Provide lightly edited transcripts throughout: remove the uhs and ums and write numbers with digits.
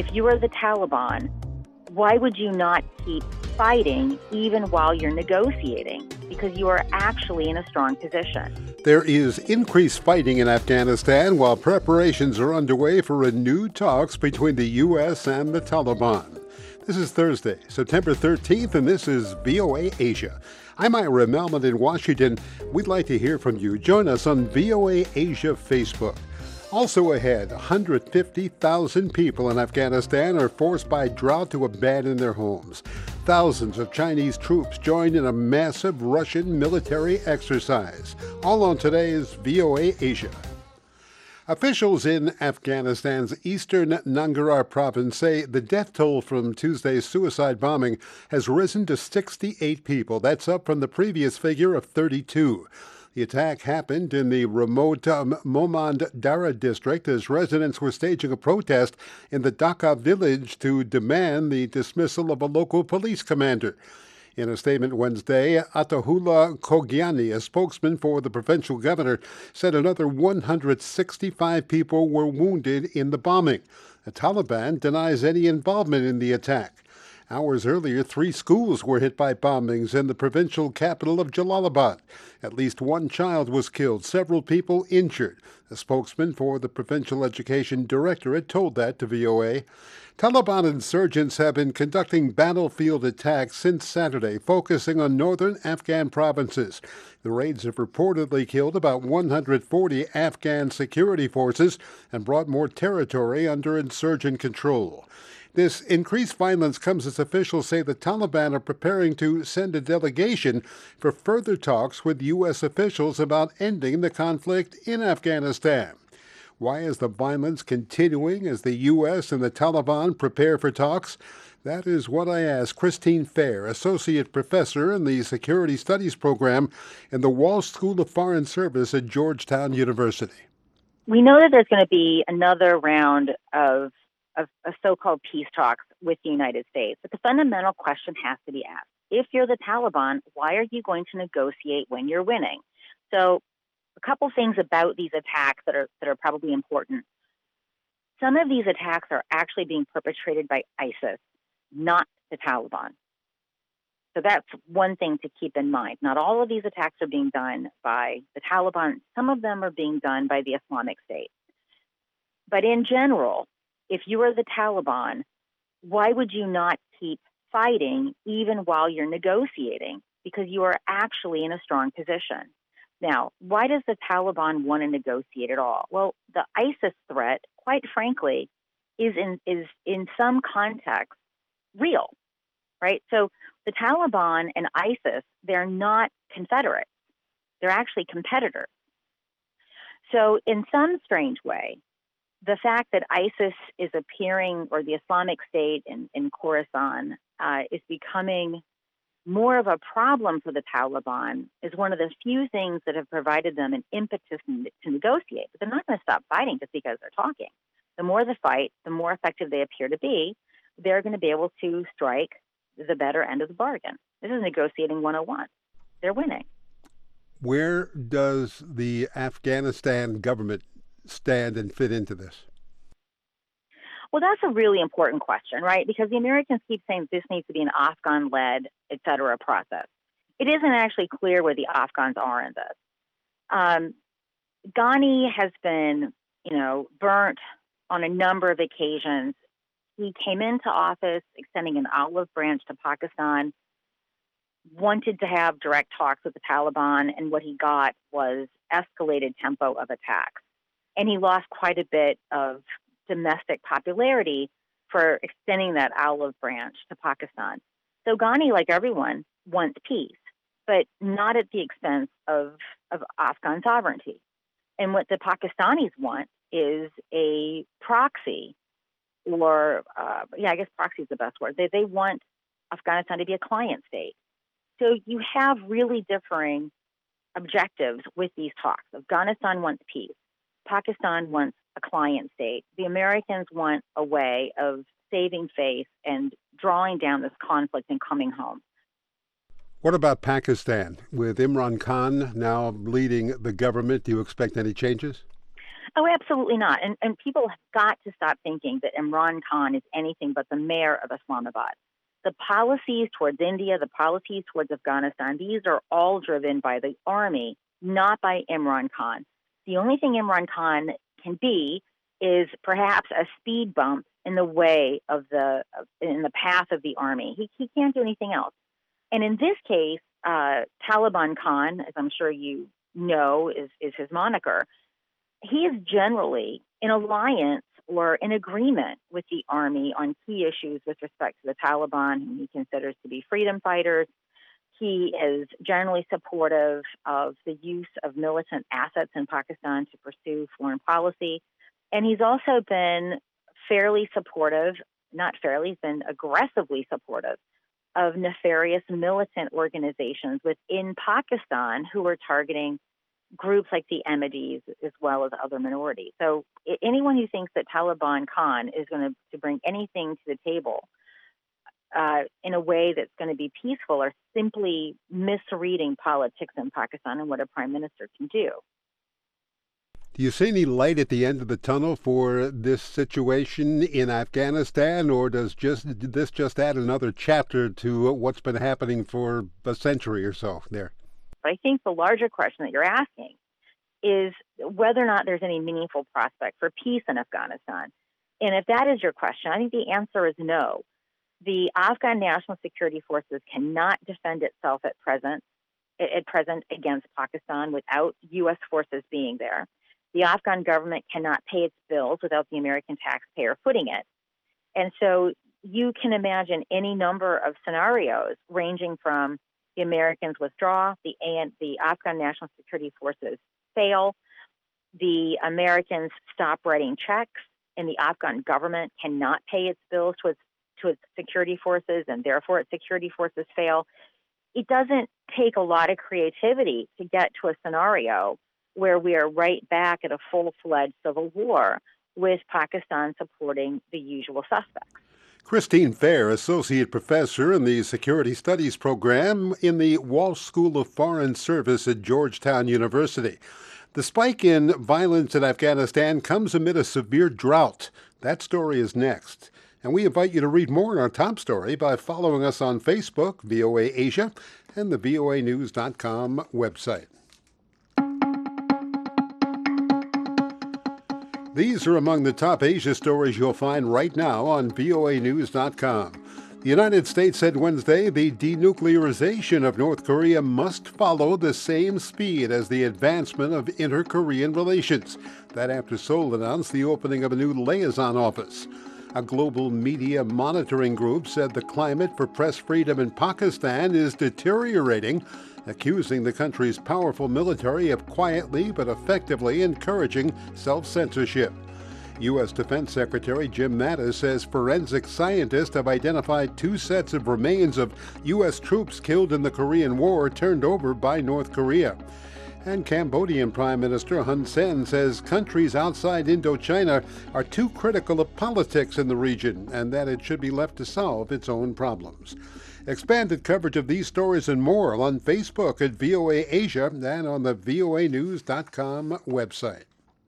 if you are the Taliban, why would you not keep fighting even while you're negotiating? Because you are actually in a strong position. There is increased fighting in Afghanistan while preparations are underway for renewed talks between the U.S. and the Taliban. This is Thursday, September 13th, and this is VOA Asia. I'm Ira Melman in Washington. We'd like to hear from you. Join us on VOA Asia Facebook. Also ahead, 150,000 people in Afghanistan are forced by drought to abandon their homes. Thousands of Chinese troops joined in a massive Russian military exercise. All on today's VOA Asia. Officials in Afghanistan's eastern Nangarhar province say the death toll from Tuesday's suicide bombing has risen to 68 people. That's up from the previous figure of 32. The attack happened in the remote Momand Dara district as residents were staging a protest in the Dhaka village to demand the dismissal of a local police commander. In a statement Wednesday, Atahullah Kogiani, a spokesman for the provincial governor, said another 165 people were wounded in the bombing. The Taliban denies any involvement in the attack. Hours earlier, 3 schools were hit by bombings in the provincial capital of Jalalabad. At least 1 child was killed, several people injured. A spokesman for the Provincial Education Directorate told that to VOA. Taliban insurgents have been conducting battlefield attacks since Saturday, focusing on northern Afghan provinces. The raids have reportedly killed about 140 Afghan security forces and brought more territory under insurgent control. This increased violence comes as officials say the Taliban are preparing to send a delegation for further talks with U.S. officials about ending the conflict in Afghanistan. Why is the violence continuing as the U.S. and the Taliban prepare for talks? That is what I asked Christine Fair, Associate Professor in the Security Studies Program in the Walsh School of Foreign Service at Georgetown University. We know that there's going to be another round of so-called peace talks with the United States. But the fundamental question has to be asked. If you're the Taliban, why are you going to negotiate when you're winning? So a couple things about these attacks that are probably important. Some of these attacks are actually being perpetrated by ISIS, not the Taliban. So that's one thing to keep in mind. Not all of these attacks are being done by the Taliban. Some of them are being done by the Islamic State. But in general, if you are the Taliban, why would you not keep fighting even while you're negotiating? Because you are actually in a strong position. Now, why does the Taliban want to negotiate at all? Well, the ISIS threat, quite frankly, is in some context real, right? So the Taliban and ISIS, they're not confederates. They're actually competitors. So in some strange way, the fact that ISIS is appearing, or the Islamic State in Khorasan, is becoming more of a problem for the Taliban is one of the few things that have provided them an impetus to negotiate. But they're not going to stop fighting just because they're talking. The more the fight, the more effective they appear to be, they're going to be able to strike the better end of the bargain. This is negotiating 101. They're winning. Where does the Afghanistan government stand and fit into this? Well, that's a really important question, right? Because the Americans keep saying this needs to be an Afghan-led, et cetera, process. It isn't actually clear where the Afghans are in this. Ghani has been, burnt on a number of occasions. He came into office extending an olive branch to Pakistan, wanted to have direct talks with the Taliban, and what he got was escalated tempo of attacks. And he lost quite a bit of domestic popularity for extending that olive branch to Pakistan. So Ghani, like everyone, wants peace, but not at the expense of Afghan sovereignty. And what the Pakistanis want is a proxy, or I guess proxy is the best word. They want Afghanistan to be a client state. So you have really differing objectives with these talks. Afghanistan wants peace. Pakistan wants a client state. The Americans want a way of saving face and drawing down this conflict and coming home. What about Pakistan? With Imran Khan now leading the government, do you expect any changes? Oh, absolutely not. And people have got to stop thinking that Imran Khan is anything but the mayor of Islamabad. The policies towards India, the policies towards Afghanistan, these are all driven by the army, not by Imran Khan. The only thing Imran Khan can be is perhaps a speed bump in the way of in the path of the army. He can't do anything else. And in this case, Taliban Khan, as I'm sure you know, is his moniker. He is generally in alliance or in agreement with the army on key issues with respect to the Taliban, whom he considers to be freedom fighters. He is generally supportive of the use of militant assets in Pakistan to pursue foreign policy. And he's also been fairly supportive, not fairly, he's been aggressively supportive of nefarious militant organizations within Pakistan who are targeting groups like the Ahmadis as well as other minorities. So anyone who thinks that Taliban Khan is going to bring anything to the table in a way that's going to be peaceful are simply misreading politics in Pakistan and what a prime minister can do. Do you see any light at the end of the tunnel for this situation in Afghanistan, or does this just add another chapter to what's been happening for a century or so there? But I think the larger question that you're asking is whether or not there's any meaningful prospect for peace in Afghanistan. And if that is your question, I think the answer is no. The Afghan National Security Forces cannot defend itself at present against Pakistan without U.S. forces being there. The Afghan government cannot pay its bills without the American taxpayer footing it. And so you can imagine any number of scenarios ranging from the Americans withdraw, the Afghan National Security Forces fail, the Americans stop writing checks, and the Afghan government cannot pay its bills to its security forces, and therefore its security forces fail. It doesn't take a lot of creativity to get to a scenario where we are right back at a full-fledged civil war with Pakistan supporting the usual suspects. Christine Fair, Associate Professor in the Security Studies Program in the Walsh School of Foreign Service at Georgetown University. The spike in violence in Afghanistan comes amid a severe drought. That story is next. And we invite you to read more on our top story by following us on Facebook, VOA Asia, and the voanews.com website. These are among the top Asia stories you'll find right now on voanews.com. The United States said Wednesday the denuclearization of North Korea must follow the same speed as the advancement of inter-Korean relations. That after Seoul announced the opening of a new liaison office. A global media monitoring group said the climate for press freedom in Pakistan is deteriorating, accusing the country's powerful military of quietly but effectively encouraging self-censorship. U.S. Defense Secretary Jim Mattis says forensic scientists have identified 2 sets of remains of U.S. troops killed in the Korean War turned over by North Korea. And Cambodian Prime Minister Hun Sen says countries outside Indochina are too critical of politics in the region and that it should be left to solve its own problems. Expanded coverage of these stories and more on Facebook at VOA Asia and on the voanews.com website.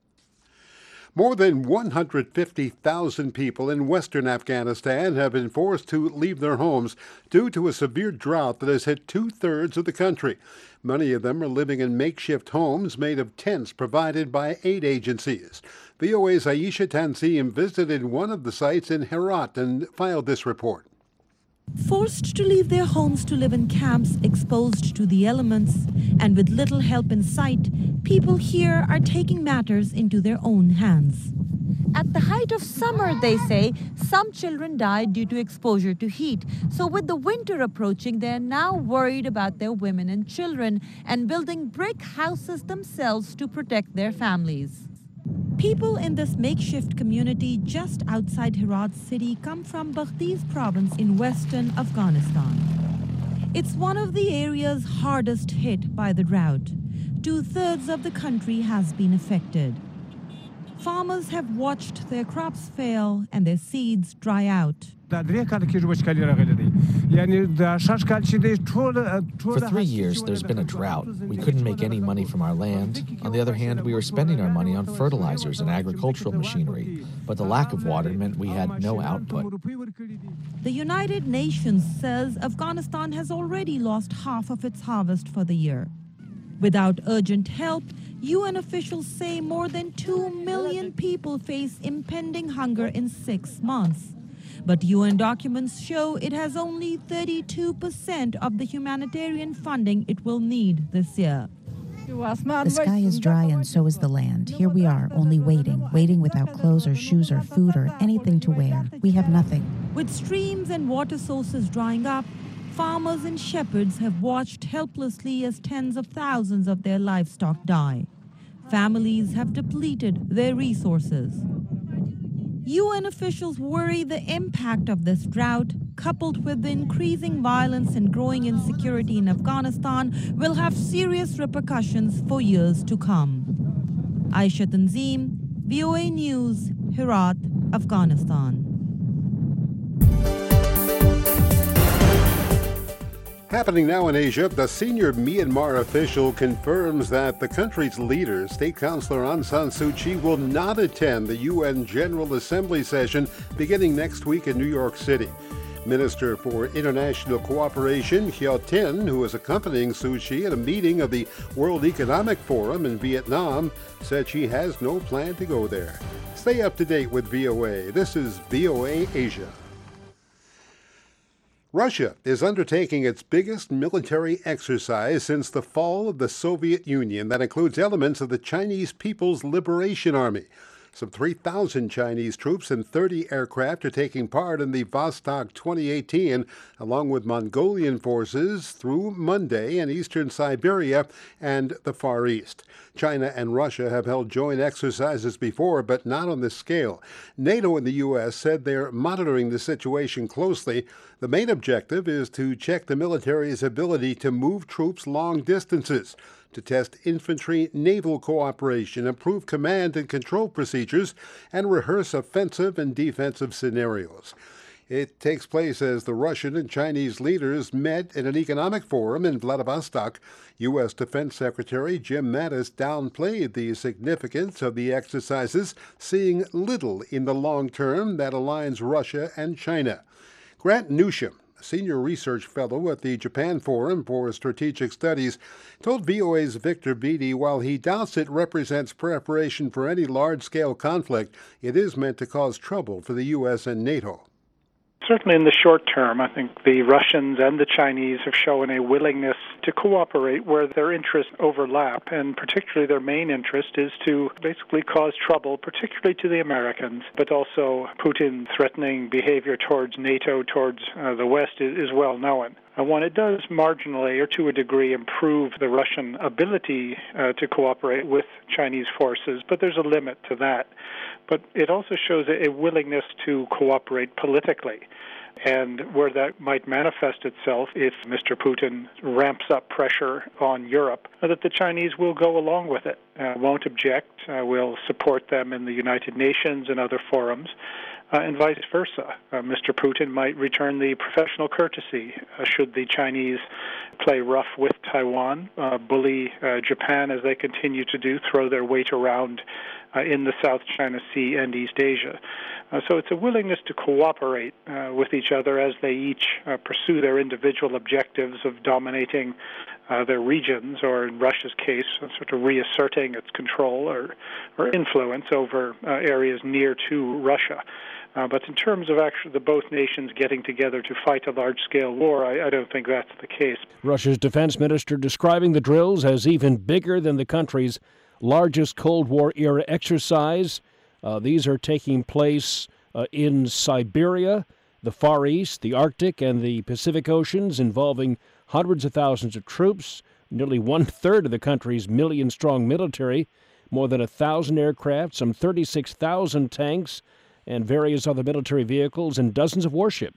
More than 150,000 people in western Afghanistan have been forced to leave their homes due to a severe drought that has hit 2/3 of the country. Many of them are living in makeshift homes made of tents provided by aid agencies. VOA's Aisha Tanzim visited one of the sites in Herat and filed this report. Forced to leave their homes to live in camps exposed to the elements and with little help in sight, people here are taking matters into their own hands. At the height of summer, they say, some children died due to exposure to heat. So with the winter approaching, they're now worried about their women and children and building brick houses themselves to protect their families. People in this makeshift community just outside Herat city come from Baghtiz province in western Afghanistan. It's one of the areas hardest hit by the drought. 2/3 of the country has been affected. Farmers have watched their crops fail and their seeds dry out. For 3 years, there's been a drought. We couldn't make any money from our land. On the other hand, we were spending our money on fertilizers and agricultural machinery. But the lack of water meant we had no output. The United Nations says Afghanistan has already lost half of its harvest for the year. Without urgent help, UN officials say more than 2 million people face impending hunger in 6 months. But UN documents show it has only 32% of the humanitarian funding it will need this year. The sky is dry and so is the land. Here we are, only waiting without clothes or shoes or food or anything to wear. We have nothing. With streams and water sources drying up, farmers and shepherds have watched helplessly as tens of thousands of their livestock die. Families have depleted their resources. UN officials worry the impact of this drought, coupled with the increasing violence and growing insecurity in Afghanistan, will have serious repercussions for years to come. Aisha Tanzim, VOA News, Herat, Afghanistan. Happening now in Asia, the senior Myanmar official confirms that the country's leader, State Councilor Aung San Suu Kyi, will not attend the UN General Assembly session beginning next week in New York City. Minister for International Cooperation, Hyo Tin, who is accompanying Suu Kyi at a meeting of the World Economic Forum in Vietnam, said she has no plan to go there. Stay up to date with VOA. This is VOA Asia. Russia is undertaking its biggest military exercise since the fall of the Soviet Union that includes elements of the Chinese People's Liberation Army. Some 3,000 Chinese troops and 30 aircraft are taking part in the Vostok 2018, along with Mongolian forces, through Monday in eastern Siberia and the Far East. China and Russia have held joint exercises before, but not on this scale. NATO and the U.S. said they're monitoring the situation closely. The main objective is to check the military's ability to move troops long distances, to test infantry-naval cooperation, improve command and control procedures, and rehearse offensive and defensive scenarios. It takes place as the Russian and Chinese leaders met in an economic forum in Vladivostok. U.S. Defense Secretary Jim Mattis downplayed the significance of the exercises, seeing little in the long term that aligns Russia and China. Grant Newsham, Senior Research Fellow at the Japan Forum for Strategic Studies, told VOA's Victor Beattie while he doubts it represents preparation for any large-scale conflict, it is meant to cause trouble for the U.S. and NATO. Certainly in the short term, I think the Russians and the Chinese have shown a willingness to cooperate where their interests overlap, and particularly their main interest is to basically cause trouble, particularly to the Americans, but also Putin's threatening behavior towards NATO, towards the West is well known. When it does marginally or to a degree improve the Russian ability to cooperate with Chinese forces, but there's a limit to that. But it also shows a willingness to cooperate politically. And where that might manifest itself if Mr. Putin ramps up pressure on Europe, that the Chinese will go along with it, won't object, will support them in the United Nations and other forums, and vice versa. Mr. Putin might return the professional courtesy should the Chinese play rough with Taiwan, bully Japan as they continue to do, throw their weight around in the South China Sea and East Asia. So it's a willingness to cooperate with each other as they each pursue their individual objectives of dominating their regions, or in Russia's case, sort of reasserting its control or influence over areas near to Russia. But in terms of actually the both nations getting together to fight a large-scale war, I don't think that's the case. Russia's defense minister describing the drills as even bigger than the country's largest Cold War-era exercise. These are taking place in Siberia, the Far East, the Arctic, and the Pacific Oceans, involving hundreds of thousands of troops, nearly one-third of the country's million-strong military, more than 1,000 aircraft, some 36,000 tanks, and various other military vehicles, and dozens of warships.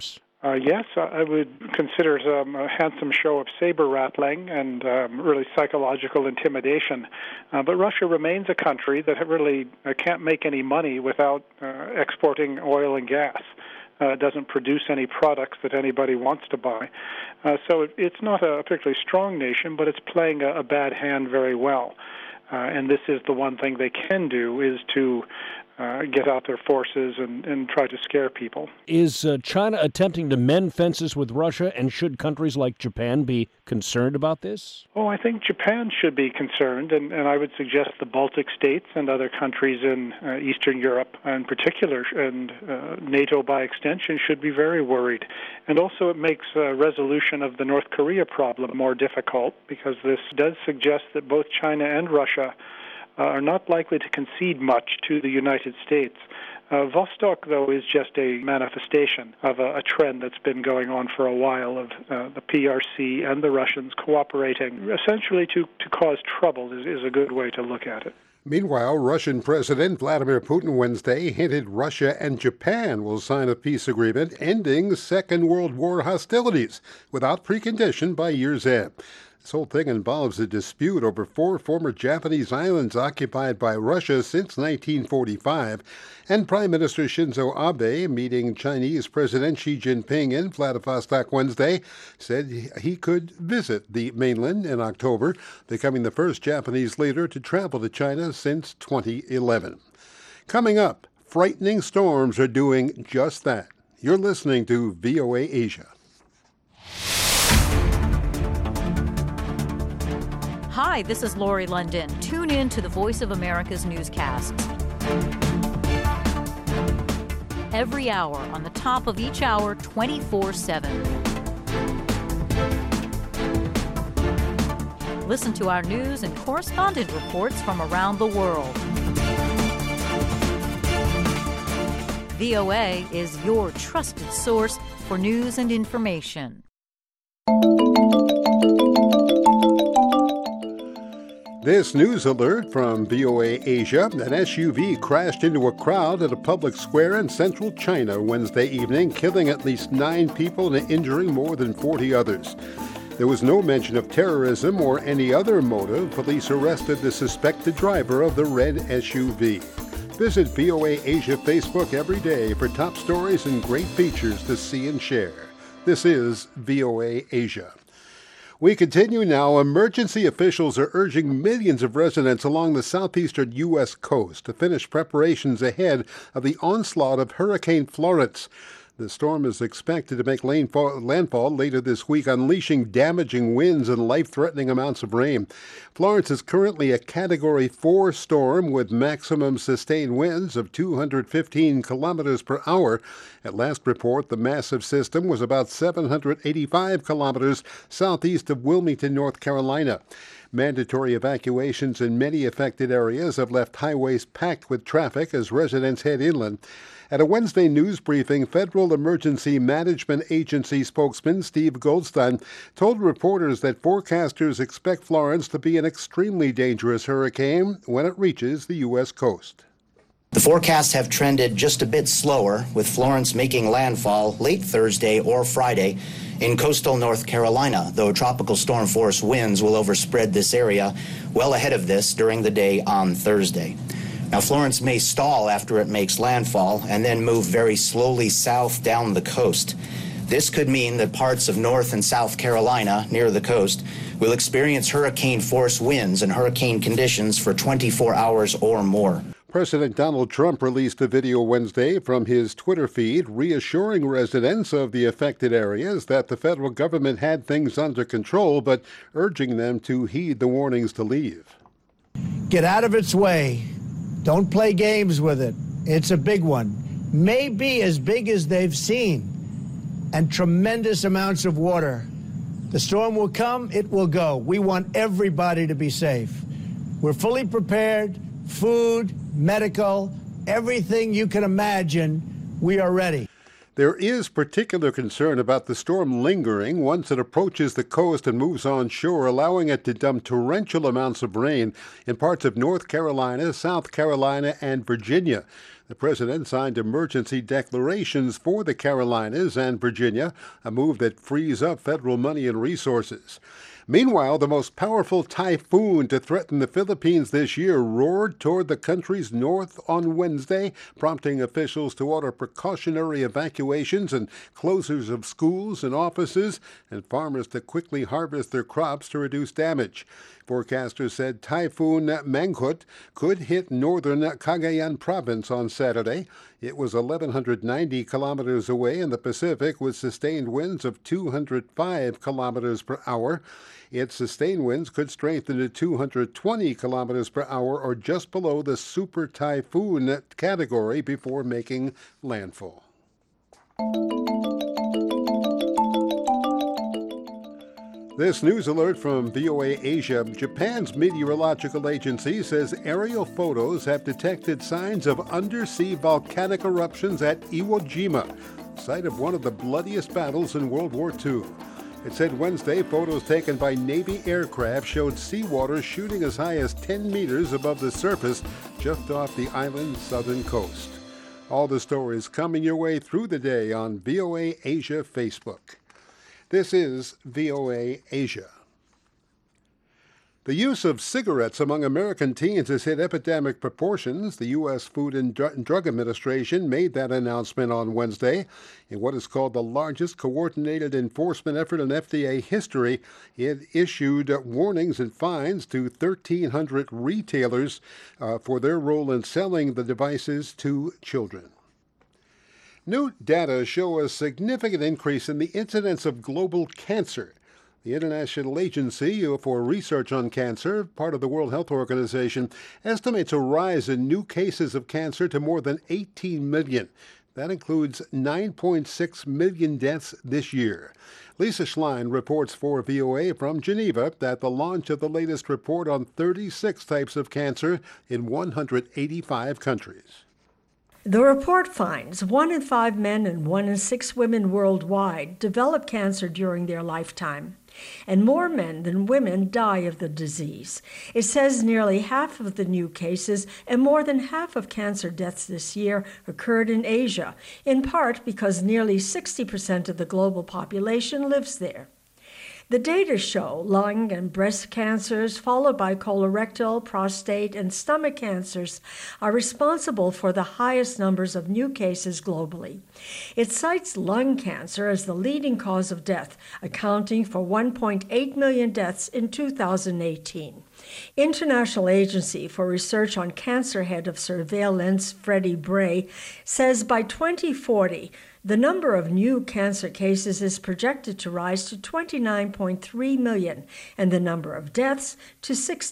Yes, I would consider a handsome show of saber rattling and really psychological intimidation. But Russia remains a country that really can't make any money without exporting oil and gas. It doesn't produce any products that anybody wants to buy. So it's not a particularly strong nation, but it's playing a bad hand very well. And this is the one thing they can do, is to get out their forces and try to scare people. Is China attempting to mend fences with Russia, and should countries like Japan be concerned about this? Oh, I think Japan should be concerned, and I would suggest the Baltic states and other countries in Eastern Europe in particular, and NATO by extension, should be very worried. And also it makes resolution of the North Korea problem more difficult, because this does suggest that both China and Russia are not likely to concede much to the United States. Vostok, though, is just a manifestation of a trend that's been going on for a while of the PRC and the Russians cooperating essentially to cause trouble is a good way to look at it. Meanwhile, Russian President Vladimir Putin Wednesday hinted Russia and Japan will sign a peace agreement ending Second World War hostilities without precondition by year's end. This whole thing involves a dispute over 4 former Japanese islands occupied by Russia since 1945, and Prime Minister Shinzo Abe, meeting Chinese President Xi Jinping in Vladivostok Wednesday, said he could visit the mainland in October, becoming the first Japanese leader to travel to China since 2011. Coming up, frightening storms are doing just that. You're listening to VOA Asia. Hi, this is Lori London. Tune in to the Voice of America's newscasts. Every hour, on the top of each hour, 24/7. Listen to our news and correspondent reports from around the world. VOA is your trusted source for news and information. This news alert from VOA Asia. An SUV crashed into a crowd at a public square in central China Wednesday evening, killing at least 9 people and injuring more than 40 others. There was no mention of terrorism or any other motive. Police arrested the suspected driver of the red SUV. Visit VOA Asia Facebook every day for top stories and great features to see and share. This is VOA Asia. We continue now. Emergency officials are urging millions of residents along the southeastern U.S. coast to finish preparations ahead of the onslaught of Hurricane Florence. The storm is expected to make landfall later this week, unleashing damaging winds and life-threatening amounts of rain. Florence is currently a Category 4 storm with maximum sustained winds of 215 kilometers per hour. At last report, the massive system was about 785 kilometers southeast of Wilmington, North Carolina. Mandatory evacuations in many affected areas have left highways packed with traffic as residents head inland. At a Wednesday news briefing, Federal Emergency Management Agency spokesman Steve Goldstein told reporters that forecasters expect Florence to be an extremely dangerous hurricane when it reaches the U.S. coast. The forecasts have trended just a bit slower, with Florence making landfall late Thursday or Friday in coastal North Carolina, though tropical storm force winds will overspread this area well ahead of this during the day on Thursday. Now, Florence may stall after it makes landfall and then move very slowly south down the coast. This could mean that parts of North and South Carolina near the coast will experience hurricane-force winds and hurricane conditions for 24 hours or more. President Donald Trump released a video Wednesday from his Twitter feed reassuring residents of the affected areas that the federal government had things under control, but urging them to heed the warnings to leave. Get out of its way. Don't play games with it. It's a big one. Maybe as big as they've seen. And tremendous amounts of water. The storm will come, it will go. We want everybody to be safe. We're fully prepared. Food, medical, everything you can imagine, we are ready. There is particular concern about the storm lingering once it approaches the coast and moves onshore, allowing it to dump torrential amounts of rain in parts of North Carolina, South Carolina, and Virginia. The president signed emergency declarations for the Carolinas and Virginia, a move that frees up federal money and resources. Meanwhile, the most powerful typhoon to threaten the Philippines this year roared toward the country's north on Wednesday, prompting officials to order precautionary evacuations and closures of schools and offices, and farmers to quickly harvest their crops to reduce damage. Forecasters said Typhoon Mangkhut could hit northern Cagayan province on Saturday. It was 1,190 kilometers away in the Pacific with sustained winds of 205 kilometers per hour. Its sustained winds could strengthen to 220 kilometers per hour or just below the super typhoon category before making landfall. This news alert from VOA Asia. Japan's meteorological agency says aerial photos have detected signs of undersea volcanic eruptions at Iwo Jima, site of one of the bloodiest battles in World War II. It said Wednesday photos taken by Navy aircraft showed seawater shooting as high as 10 meters above the surface just off the island's southern coast. All the stories coming your way through the day on VOA Asia Facebook. This is VOA Asia. The use of cigarettes among American teens has hit epidemic proportions. The U.S. Food and Drug Administration made that announcement on Wednesday. In what is called the largest coordinated enforcement effort in FDA history, it issued warnings and fines to 1,300 retailers for their role in selling the devices to children. New data show a significant increase in the incidence of global cancer. The International Agency for Research on Cancer, part of the World Health Organization, estimates a rise in new cases of cancer to more than 18 million. That includes 9.6 million deaths this year. Lisa Schlein reports for VOA from Geneva that the launch of the latest report on 36 types of cancer in 185 countries. The report finds 1 in 5 men and 1 in 6 women worldwide develop cancer during their lifetime, and more men than women die of the disease. It says nearly half of the new cases and more than half of cancer deaths this year occurred in Asia, in part because nearly 60% of the global population lives there. The data show lung and breast cancers, followed by colorectal, prostate, and stomach cancers, are responsible for the highest numbers of new cases globally. It cites lung cancer as the leading cause of death, accounting for 1.8 million deaths in 2018. International Agency for Research on Cancer head of surveillance, Freddie Bray, says by 2040, the number of new cancer cases is projected to rise to 29.3 million, and the number of deaths to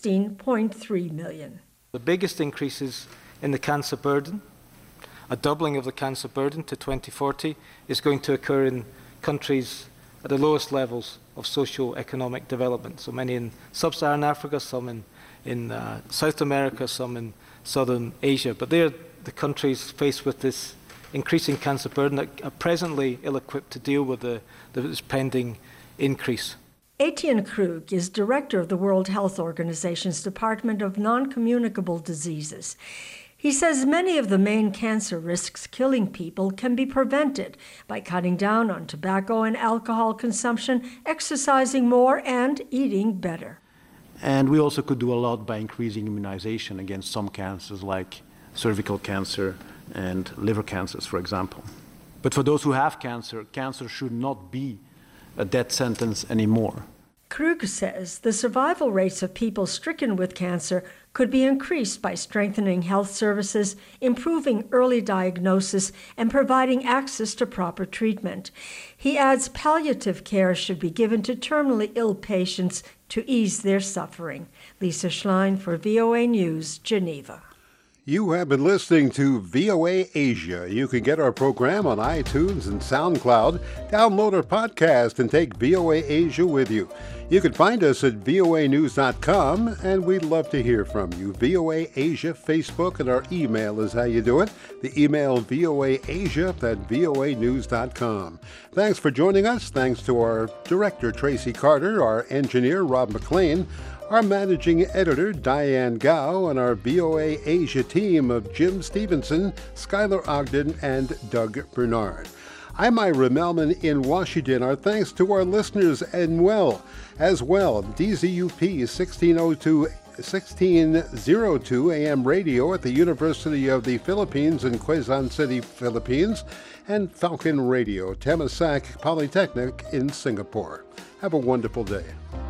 16.3 million. The biggest increases in the cancer burden, a doubling of the cancer burden to 2040, is going to occur in countries at the lowest levels of socio-economic development. So many in sub-Saharan Africa, some in South America, some in southern Asia. But they're the countries faced with this increasing cancer burden that are presently ill-equipped to deal with this pending increase. Etienne Krug is director of the World Health Organization's Department of Non-Communicable Diseases. He says many of the main cancer risks killing people can be prevented by cutting down on tobacco and alcohol consumption, exercising more, and eating better. And we also could do a lot by increasing immunization against some cancers like cervical cancer and liver cancers, for example. But for those who have cancer, cancer should not be a death sentence anymore. Krug says the survival rates of people stricken with cancer could be increased by strengthening health services, improving early diagnosis, and providing access to proper treatment. He adds palliative care should be given to terminally ill patients to ease their suffering. Lisa Schlein for VOA News, Geneva. You have been listening to VOA Asia. You can get our program on iTunes and SoundCloud. Download our podcast and take VOA Asia with you. You can find us at voanews.com, and we'd love to hear from you. VOA Asia Facebook, and our email is how you do it. The email voaasia@voanews.com. Thanks for joining us. Thanks to our director, Tracy Carter, our engineer, Rob McLean. Our managing editor, Diane Gao, and our VOA Asia team of Jim Stevenson, Skylar Ogden, and Doug Bernard. I'm Ira Melman in Washington. Our thanks to our listeners as well. DZUP 1602 AM radio at the University of the Philippines in Quezon City, Philippines, and Falcon Radio, Thammasat Polytechnic in Singapore. Have a wonderful day.